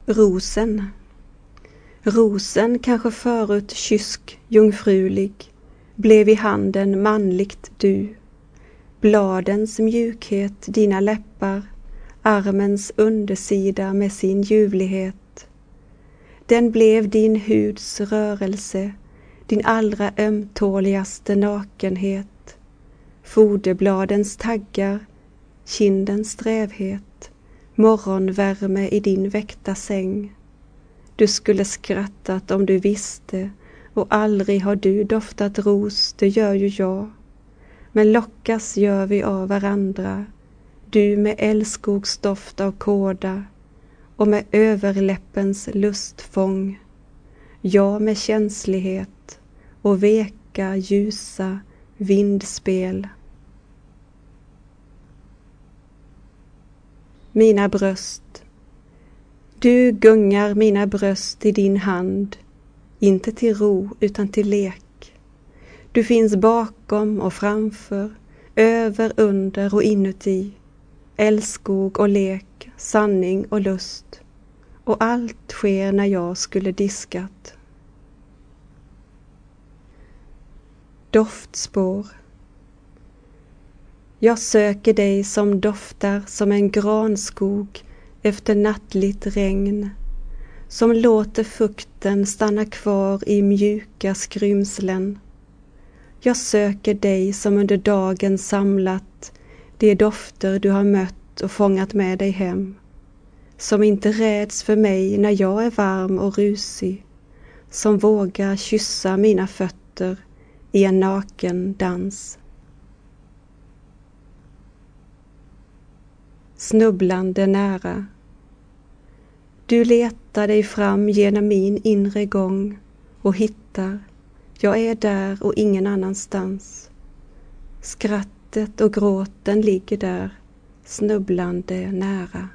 Rosen. Rosen, kanske förut kysk, jungfrulig, blev i handen manligt du. Bladens mjukhet, dina läppar, armens undersida med sin ljuvlighet. Den blev din huds rörelse, din allra ömtåligaste nakenhet. Foderbladens taggar, kindens strävhet, morgonvärme i din väckta säng. Du skulle skrattat om du visste, och aldrig har du doftat ros, det gör ju jag. Men lockas gör vi av varandra, du med älskogsdoft av kåda och med överläppens lustfång. Jag med känslighet och veka, ljusa vindspel. Mina bröst. Du gungar mina bröst i din hand, inte till ro utan till lek. Du finns bakom och framför, över, under och inuti, älskog och lek, sanning och lust. Och allt sker när jag skulle diskat. Doftspår. Jag söker dig som doftar som en granskog efter nattligt regn, som låter fukten stanna kvar i mjuka skrymslen. Jag söker dig som under dagen samlat de dofter du har mött och fångat med dig hem, som inte räds för mig när jag är varm och rusig, som vågar kyssa mina fötter i en naken dans. Snubblande nära. Du letar dig fram genom min inre gång och hittar. Jag är där och ingen annanstans. Skrattet och gråten ligger där, snubblande nära.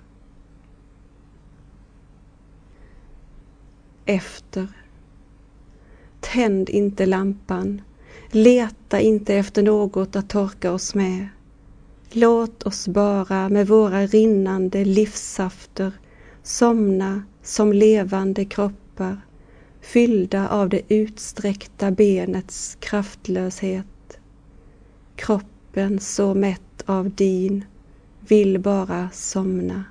Efter. Tänd inte lampan. Leta inte efter något att torka oss med. Låt oss bara med våra rinnande livssafter somna som levande kroppar, fyllda av det utsträckta benets kraftlöshet. Kroppen så mätt av din vill bara somna.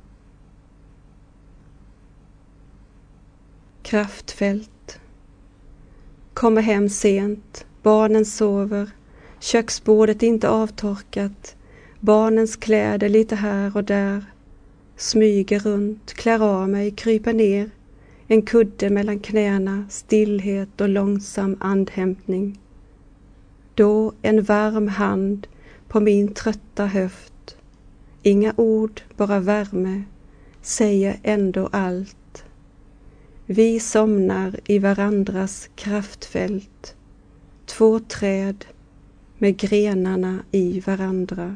Kraftfält. Kommer hem sent, barnen sover, köksbordet inte avtorkat, barnens kläder lite här och där. Smyger runt, klär av mig, kryper ner, en kudde mellan knäna, stillhet och långsam andhämtning. Då en varm hand på min trötta höft, inga ord, bara värme, säger ändå allt. Vi somnar i varandras kraftfält, två träd med grenarna i varandra.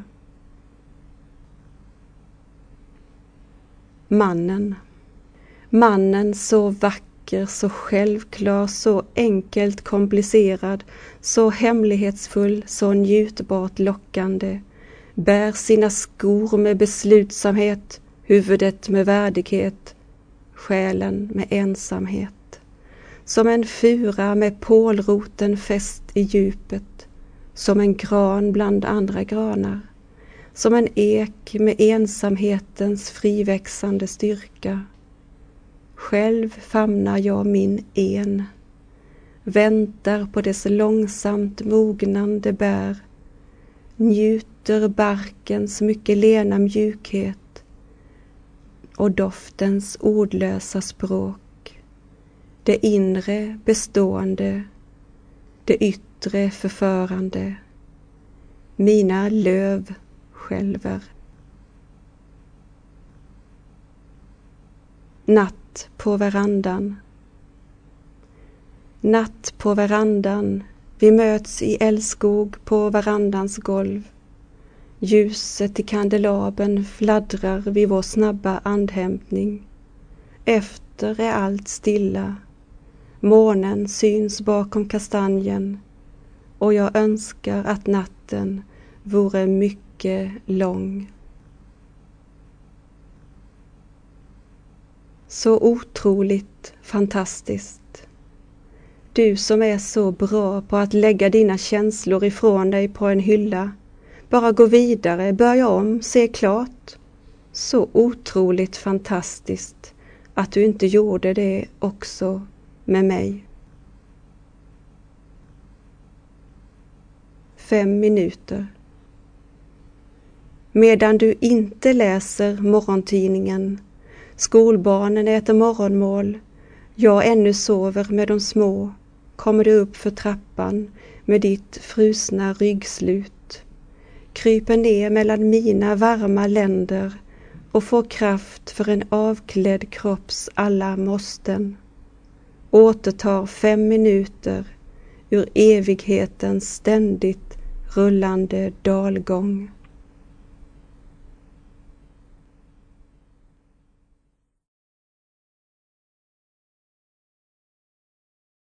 Mannen. Mannen så vacker, så självklar, så enkelt komplicerad, så hemlighetsfull, så njutbart lockande, bär sina skor med beslutsamhet, huvudet med värdighet, själen med ensamhet. Som en fura med pålroten fäst i djupet, som en gran bland andra granar. Som en ek med ensamhetens friväxande styrka. Själv famnar jag min en, väntar på dess långsamt mognande bär, njuter barkens mycket lena mjukhet och doftens ordlösa språk. Det inre bestående, det yttre förförande. Mina löv skälver. Natt på verandan. Natt på verandan. Vi möts i älskog på verandans golv. Ljuset i kandelabern fladdrar vid vår snabba andhämtning. Efter är allt stilla. Månen syns bakom kastanjen och jag önskar att natten vore mycket lång. Så otroligt fantastiskt. Du som är så bra på att lägga dina känslor ifrån dig på en hylla. Bara gå vidare, börja om, se klart. Så otroligt fantastiskt att du inte gjorde det också med mig. 5 minuter. Medan du inte läser morgontidningen, skolbarnen äter morgonmål, jag ännu sover med de små, kommer du upp för trappan med ditt frusna ryggslut, kryper ner mellan mina varma länder och får kraft för en avklädd kropps alla måsten. Återtar 5 minuter ur evighetens ständigt rullande dalgång.